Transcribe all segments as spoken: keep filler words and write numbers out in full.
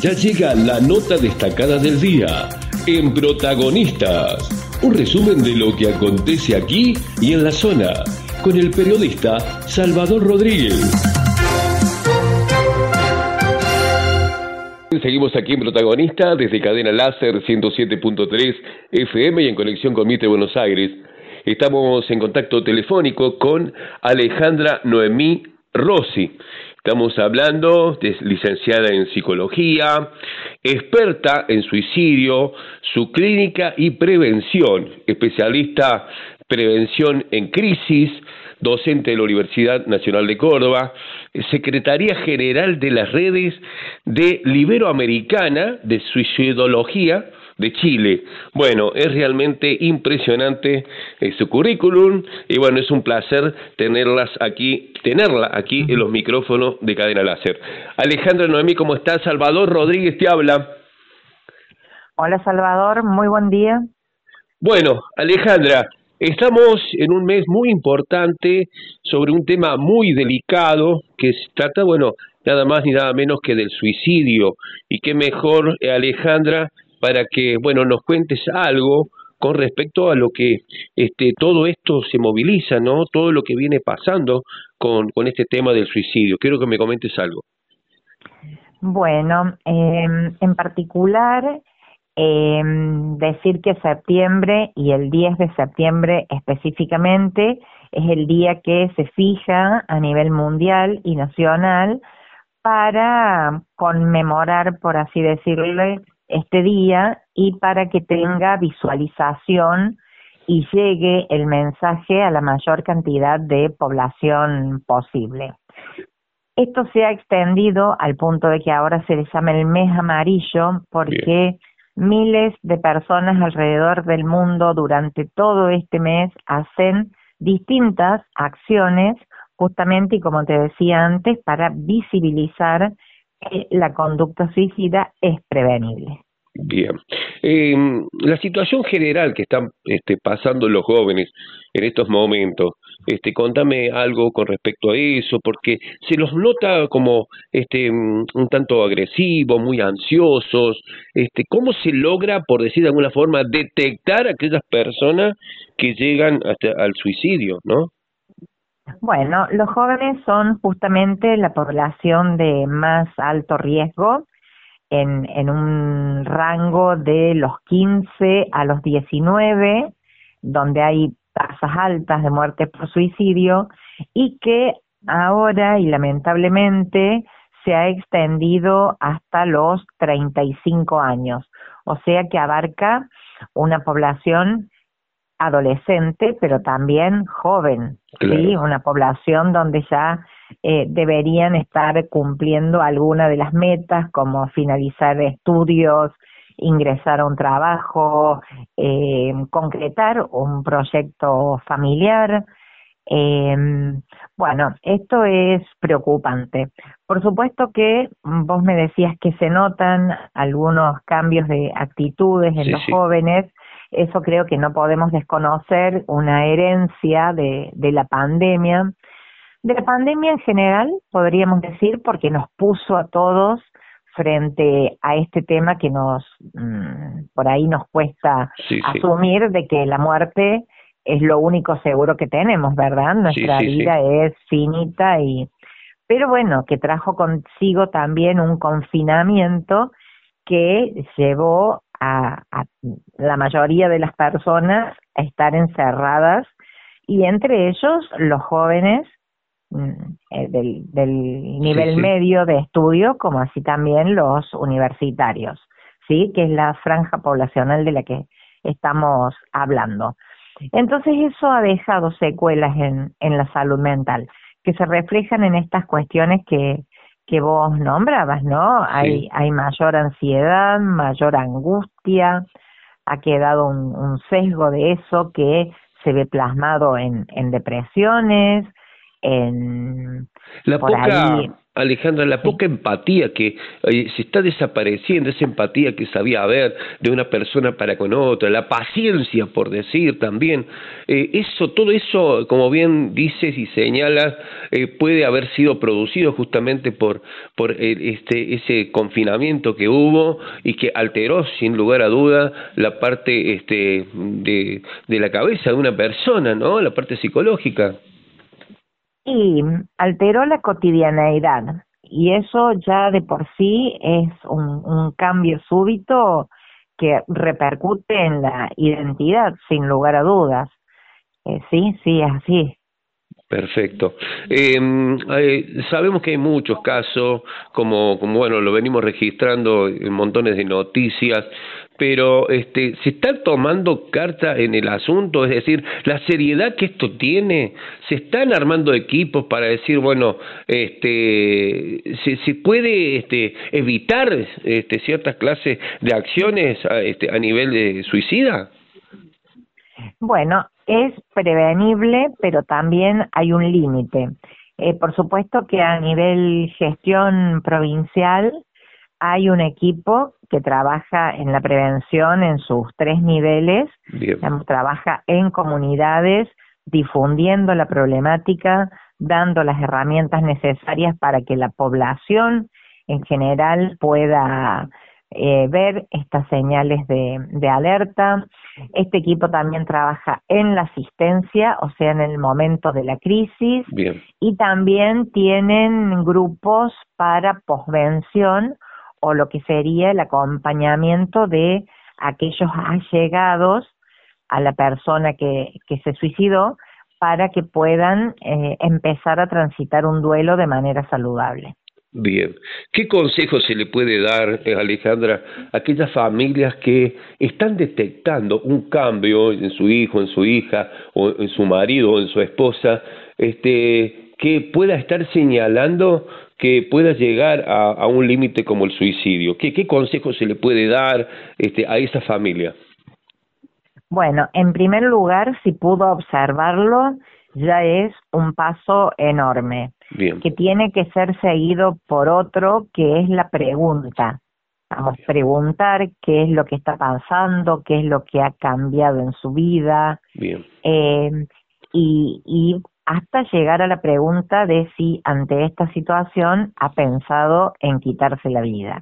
Ya llega la nota destacada del día en Protagonistas. Un resumen de lo que acontece aquí y en la zona, con el periodista Salvador Rodríguez. Seguimos aquí en Protagonista desde Cadena Láser ciento siete punto tres F M y en conexión con Mitre Buenos Aires. Estamos en contacto telefónico con Alejandra Noemí Rossi. Estamos hablando, es licenciada en psicología, experta en suicidio, su clínica y prevención, especialista prevención en crisis, docente de la Universidad Nacional de Córdoba, secretaria general de las redes de Iberoamericana de Suicidología de Chile. Bueno, es realmente impresionante eh, su currículum y bueno, es un placer tenerlas aquí, tenerla aquí en los micrófonos de Cadena Láser. Alejandra Noemí, ¿cómo estás? Salvador Rodríguez te habla. Hola Salvador, muy buen día. Bueno, Alejandra, estamos en un mes muy importante sobre un tema muy delicado que se trata, bueno, nada más ni nada menos que del suicidio. Y qué mejor, eh, Alejandra, para que, bueno, nos cuentes algo con respecto a lo que este todo esto se moviliza, ¿no? Todo lo que viene pasando con, con este tema del suicidio. Quiero que me comentes algo. Bueno, eh, en particular, eh, decir que septiembre y el diez de septiembre específicamente es el día que se fija a nivel mundial y nacional para conmemorar, por así decirle, este día y para que tenga visualización y llegue el mensaje a la mayor cantidad de población posible. Esto se ha extendido al punto de que ahora se le llama el mes amarillo porque Bien. miles de personas alrededor del mundo durante todo este mes hacen distintas acciones justamente, y como te decía antes, para visibilizar que la conducta suicida es prevenible. Bien. Eh, la situación general que están este, pasando los jóvenes en estos momentos, este, contame algo con respecto a eso, porque se los nota como este, un tanto agresivos, muy ansiosos. Este, ¿Cómo se logra, por decir de alguna forma, detectar a aquellas personas que llegan hasta al suicidio, no? Bueno, los jóvenes son justamente la población de más alto riesgo en, en un rango de los quince a los diecinueve, donde hay tasas altas de muerte por suicidio y que ahora y lamentablemente se ha extendido hasta los treinta y cinco años, o sea que abarca una población adolescente, pero también joven, claro. ¿Sí? Una población donde ya eh, deberían estar cumpliendo alguna de las metas, como finalizar estudios, ingresar a un trabajo, eh, concretar un proyecto familiar. Eh, bueno, esto es preocupante. Por supuesto que vos me decías que se notan algunos cambios de actitudes en sí, los sí. jóvenes. Eso creo que no podemos desconocer, una herencia de, de la pandemia. De la pandemia en general, podríamos decir, porque nos puso a todos frente a este tema que nos mmm, por ahí nos cuesta sí, asumir sí. de que la muerte es lo único seguro que tenemos, ¿verdad? Nuestra sí, sí, vida sí. es finita, y pero bueno, que trajo consigo también un confinamiento que llevó a, a la mayoría de las personas a estar encerradas, y entre ellos los jóvenes eh, del, del nivel sí, sí. medio de estudio, como así también los universitarios, ¿sí? Que es la franja poblacional de la que estamos hablando. Entonces eso ha dejado secuelas en, en la salud mental, que se reflejan en estas cuestiones que que vos nombrabas, ¿no? Sí. Hay hay mayor ansiedad, mayor angustia, ha quedado un, un sesgo de eso que se ve plasmado en, en depresiones, en la por poca ahí... Alejandra, la Sí. poca empatía que eh, se está desapareciendo, esa empatía que sabía haber de una persona para con otra, la paciencia, por decir también, eh, eso, todo eso, como bien dices y señalas, eh, puede haber sido producido justamente por, por eh, este, ese confinamiento que hubo y que alteró, sin lugar a duda, la parte este, de, de la cabeza de una persona, ¿no? La parte psicológica. Y alteró la cotidianeidad, y eso ya de por sí es un, un cambio súbito que repercute en la identidad, sin lugar a dudas. Eh, sí, sí, es así. Perfecto. Eh, eh, sabemos que hay muchos casos, como, como bueno, lo venimos registrando en montones de noticias, pero este, ¿se está tomando carta en el asunto? Es decir, la seriedad que esto tiene, ¿se están armando equipos para decir, bueno, este, se, se puede este, evitar este, ciertas clases de acciones a, este, a nivel de suicida? Bueno, es prevenible, pero también hay un límite. Eh, por supuesto que a nivel gestión provincial hay un equipo que trabaja en la prevención en sus tres niveles, Bien, digamos, trabaja en comunidades, difundiendo la problemática, dando las herramientas necesarias para que la población en general pueda eh, ver estas señales de, de alerta. Este equipo también trabaja en la asistencia, o sea, en el momento de la crisis, bien. y también tienen grupos para posvención, o lo que sería el acompañamiento de aquellos allegados a la persona que, que se suicidó, para que puedan eh, empezar a transitar un duelo de manera saludable. Bien. ¿Qué consejo se le puede dar, eh, Alejandra, a aquellas familias que están detectando un cambio en su hijo, en su hija, o en su marido, o en su esposa, este, que pueda estar señalando que pueda llegar a, a un límite como el suicidio? ¿Qué, qué consejo se le puede dar este, a esa familia? Bueno, en primer lugar, si pudo observarlo, ya es un paso enorme, Bien, que tiene que ser seguido por otro, que es la pregunta. Vamos, preguntar qué es lo que está pasando, qué es lo que ha cambiado en su vida, bien, eh, y, y hasta llegar a la pregunta de si ante esta situación ha pensado en quitarse la vida.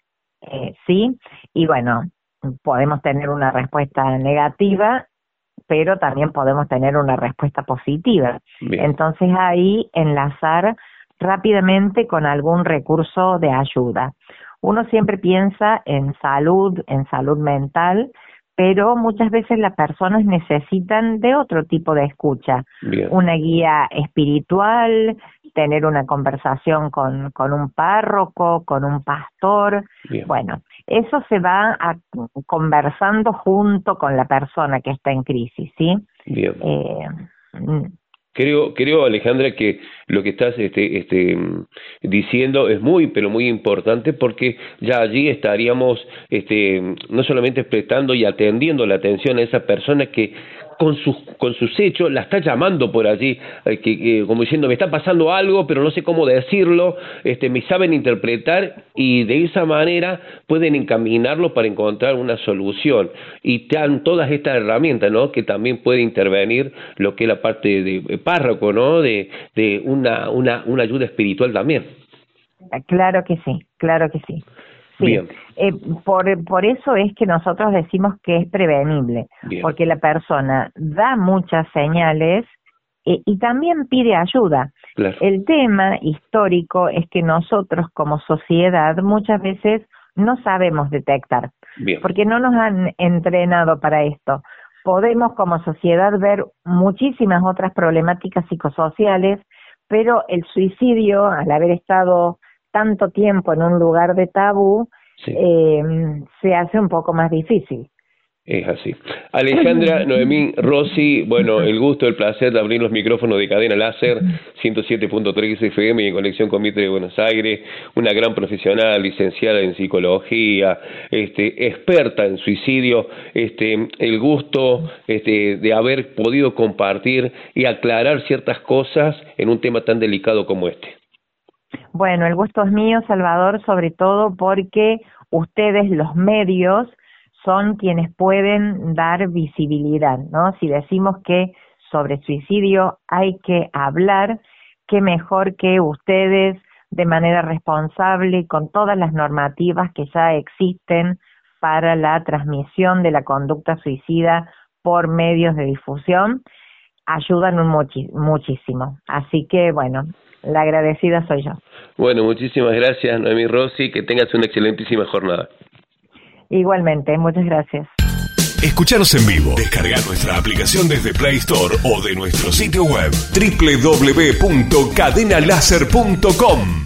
Eh, sí, y bueno, podemos tener una respuesta negativa, pero también podemos tener una respuesta positiva. bien, Entonces ahí enlazar rápidamente con algún recurso de ayuda. Uno siempre piensa en salud, en salud mental, pero muchas veces las personas necesitan de otro tipo de escucha, bien, una guía espiritual, tener una conversación con, con un párroco, con un pastor. bien, Bueno, eso se va a, conversando junto con la persona que está en crisis, ¿sí? bien. Eh, mm, Creo, creo, Alejandra, que lo que estás este, este, mm, diciendo es muy, pero muy importante, porque ya allí estaríamos este, no solamente prestando y atendiendo la atención a esa persona que con sus, con sus hechos la está llamando por allí, eh, que, que, como diciendo, me está pasando algo, pero no sé cómo decirlo, este, me saben interpretar, y de esa manera pueden encaminarlo para encontrar una solución. Y te dan todas estas herramientas, ¿no?, que también puede intervenir lo que es la parte de párroco, ¿no?, de, de una, una, una ayuda espiritual también. claro que sí, claro que sí. Sí, Bien, eh, por, por eso es que nosotros decimos que es prevenible, bien, porque la persona da muchas señales eh, y también pide ayuda. claro, El tema histórico es que nosotros como sociedad muchas veces no sabemos detectar, bien, porque no nos han entrenado para esto. Podemos como sociedad ver muchísimas otras problemáticas psicosociales, pero el suicidio, al haber estado tanto tiempo en un lugar de tabú, sí. eh, se hace un poco más difícil. Es así. Alejandra Noemí Rossi, bueno, el gusto, el placer de abrir los micrófonos de Cadena Láser, ciento siete punto tres F M y en conexión con Mitre de Buenos Aires, una gran profesional, licenciada en psicología, este, experta en suicidio, este, el gusto este, de haber podido compartir y aclarar ciertas cosas en un tema tan delicado como este. Bueno, el gusto es mío, Salvador, sobre todo porque ustedes, los medios, son quienes pueden dar visibilidad, ¿no? Si decimos que sobre suicidio hay que hablar, qué mejor que ustedes, de manera responsable, con todas las normativas que ya existen para la transmisión de la conducta suicida por medios de difusión, ayudan un muchi- muchísimo. Así que, bueno, la agradecida soy yo. Bueno, muchísimas gracias, Noemí Rossi, que tengas una excelentísima jornada. Igualmente, muchas gracias. Escuchanos en vivo. Descarga nuestra aplicación desde Play Store o de nuestro sitio web doble u doble u doble u punto cadena láser punto com.